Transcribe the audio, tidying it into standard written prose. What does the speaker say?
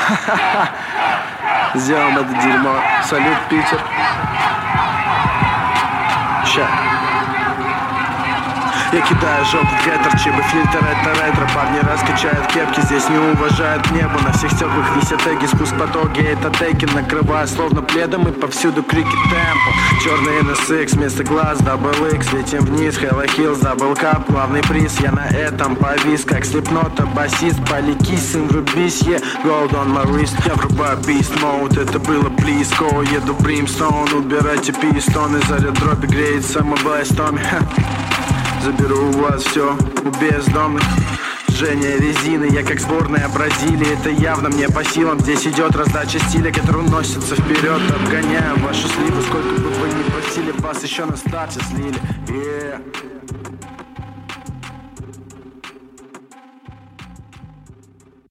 Сделаем это дерьмо. Салют, Питер. Ща. Я кидаю жопу в геттер, чебы, фильтр, это ретро. Парни раскачают кепки, здесь не уважают небо. На всех стеклах висят теги, спуск потоки, это теки. Накрываю словно пледом и повсюду крики темпо. Черный NSX, вместо глаз, Double X. Летим вниз, Hello Hills, Double Cup. Главный приз, я на этом повис. Как слепнота, басист, поликись, сын, врубись, gold on my wrist. Я врубаю beast mode, это было близко. Еду Brimstone, убирайте пистоны. Заряд дроби греет самобайс Томми. Заберу у вас все, у бездомных. Жжение резины, я как сборная Бразилии. Это явно мне по силам. Здесь идет раздача стиля, который уносится вперед. Обгоняю вашу сливу, сколько бы вы ни просили. Вас еще на старте слили.